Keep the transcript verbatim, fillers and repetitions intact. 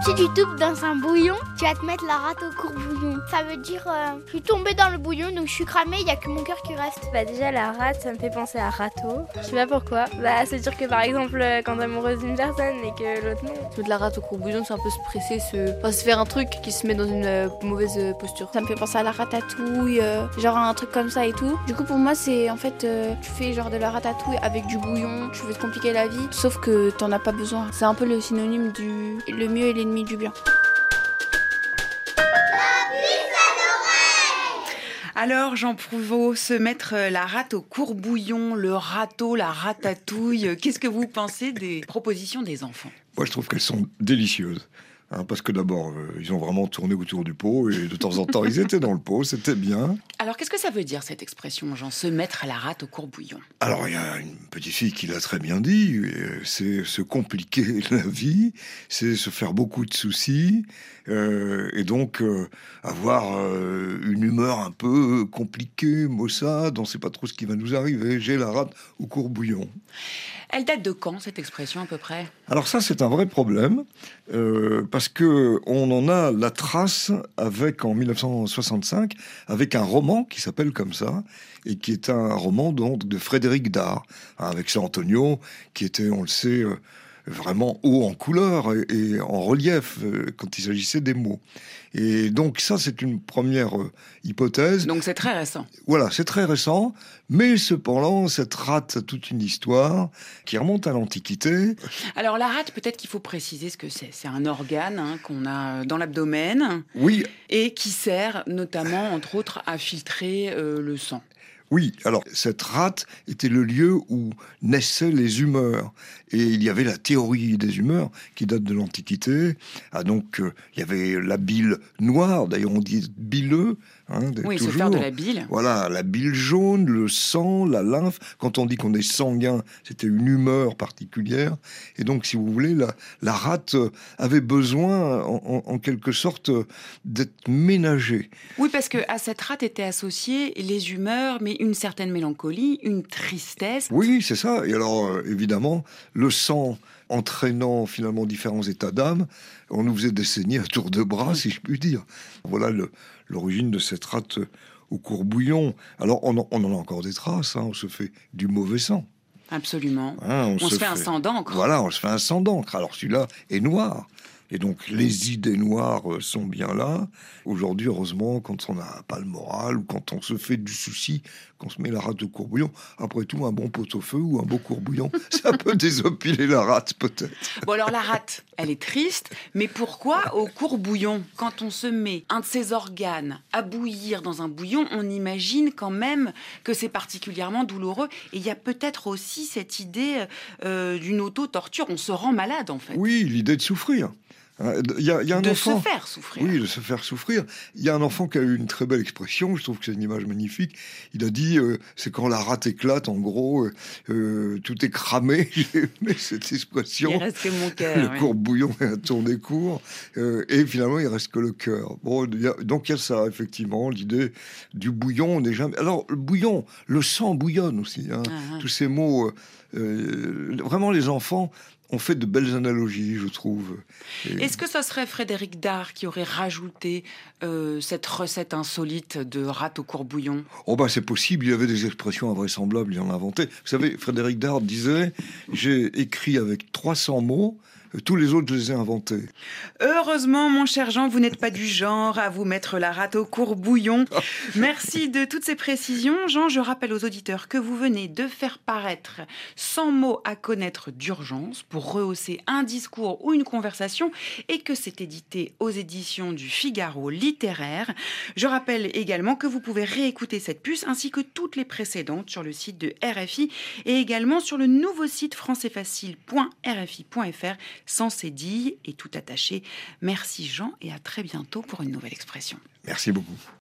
Si tu tombes dans un bouillon, tu vas te mettre la rate au courbouillon. Ça veut dire euh, je suis tombée dans le bouillon, donc je suis cramée, il n'y a que mon cœur qui reste. Bah déjà la rate, ça me fait penser à râteau. Je sais pas pourquoi. Bah c'est sûr que par exemple quand t'es amoureuse d'une personne et que l'autre non. Se mettre la rate au courbouillon, c'est un peu se presser, se... Enfin, se faire un truc qui se met dans une euh, mauvaise euh, posture. Ça me fait penser à la ratatouille, euh, genre un truc comme ça et tout. Du coup pour moi c'est en fait euh, tu fais genre de la ratatouille avec du bouillon, tu veux te compliquer la vie, sauf que t'en as pas besoin. C'est un peu le synonyme du le mieux est l'ennemi du bien. Alors, Jean Prouvost, se mettre la rate au courbouillon, le râteau, la ratatouille, qu'est-ce que vous pensez des propositions des enfants ? Moi, je trouve qu'elles sont délicieuses. Hein, parce que d'abord, euh, ils ont vraiment tourné autour du pot et de temps en temps, ils étaient dans le pot, c'était bien. Alors, qu'est-ce que ça veut dire, cette expression, Jean, se mettre la rate au courbouillon ? Alors, il y a une petite fille qui l'a très bien dit, c'est se compliquer la vie, c'est se faire beaucoup de soucis, euh, et donc euh, avoir euh, une humeur un peu compliquée, maussade, on ne sait pas trop ce qui va nous arriver, j'ai la rate au courbouillon. Elle date de quand, cette expression, à peu près ? Alors ça, c'est un vrai problème, euh, parce que on en a la trace avec, en mille neuf cent soixante-cinq, avec un roman qui s'appelle comme ça, et qui est un roman donc de Frédéric Dard, hein, avec San Antonio, qui était, on le sait, euh, vraiment haut en couleur et, et en relief euh, quand il s'agissait des mots. Et donc ça, c'est une première euh, hypothèse. Donc c'est très récent. Voilà, c'est très récent, mais cependant, cette rate a toute une histoire qui remonte à l'Antiquité. Alors la rate, peut-être qu'il faut préciser ce que c'est. C'est un organe hein, qu'on a dans l'abdomen, oui, et qui sert notamment, entre autres, à filtrer euh, le sang. Oui, alors cette rate était le lieu où naissaient les humeurs. Et il y avait la théorie des humeurs qui date de l'Antiquité. Ah, donc, euh, il y avait la bile noire, d'ailleurs on dit bileux. Hein, oui, toujours. Se faire de la bile. Voilà, la bile jaune, le sang, la lymphe. Quand on dit qu'on est sanguin, c'était une humeur particulière. Et donc, si vous voulez, la, la rate avait besoin, en, en, en quelque sorte, d'être ménagée. Oui, parce qu'à cette rate étaient associées les humeurs, mais une certaine mélancolie, une tristesse. Oui, c'est ça. Et alors, euh, évidemment, le sang entraînant finalement différents états d'âme, on nous faisait des saignées à tour de bras, si je puis dire. Voilà le, l'origine de cette rate au courbouillon. Alors, on en, on en a encore des traces, hein, on se fait du mauvais sang. Absolument. Hein, on, on se, se fait, fait un sang d'encre. Voilà, on se fait un sang d'encre. Alors, celui-là est noir. Et donc, les idées noires sont bien là. Aujourd'hui, heureusement, quand on n'a pas le moral ou quand on se fait du souci, qu'on se met la rate au courbouillon, après tout, un bon pot-au-feu ou un beau courbouillon, ça peut désopiler la rate, peut-être. Bon, alors, la rate, elle est triste, mais pourquoi au courbouillon ? Quand on se met un de ses organes à bouillir dans un bouillon, on imagine quand même que c'est particulièrement douloureux. Et il y a peut-être aussi cette idée euh, d'une auto-torture. On se rend malade, en fait. Oui, l'idée de souffrir. Il y a, il y a un de enfant, se faire souffrir. Oui, de se faire souffrir. Il y a un enfant qui a eu une très belle expression, je trouve que c'est une image magnifique. Il a dit, euh, c'est quand la rate éclate, en gros, euh, tout est cramé. J'ai aimé cette expression. Il reste que mon cœur. Le oui. courbouillon est à tourner court. Euh, et finalement, il reste que le cœur. Bon, il y a, donc il y a ça, effectivement, l'idée du bouillon. On n'est jamais... Alors, le bouillon, le sang bouillonne aussi. Hein. Ah, Tous ces mots, euh, vraiment, les enfants on fait de belles analogies, je trouve. Et... Est-ce que ça serait Frédéric Dard qui aurait rajouté euh, cette recette insolite de rate au courbouillon ? Oh bah c'est possible, il y avait des expressions invraisemblables, il en a inventé. Vous savez, Frédéric Dard disait « J'ai écrit avec trois cents mots, tous les autres, je les ai inventés. » Heureusement, mon cher Jean, vous n'êtes pas du genre à vous mettre la rate au courbouillon. Merci de toutes ces précisions. Jean, je rappelle aux auditeurs que vous venez de faire paraître cent mots à connaître d'urgence pour rehausser un discours ou une conversation et que c'est édité aux éditions du Figaro littéraire. Je rappelle également que vous pouvez réécouter cette puce ainsi que toutes les précédentes sur le site de R F I et également sur le nouveau site français facile point r f i point f r sans cédille et tout attaché. Merci Jean et à très bientôt pour une nouvelle expression. Merci beaucoup.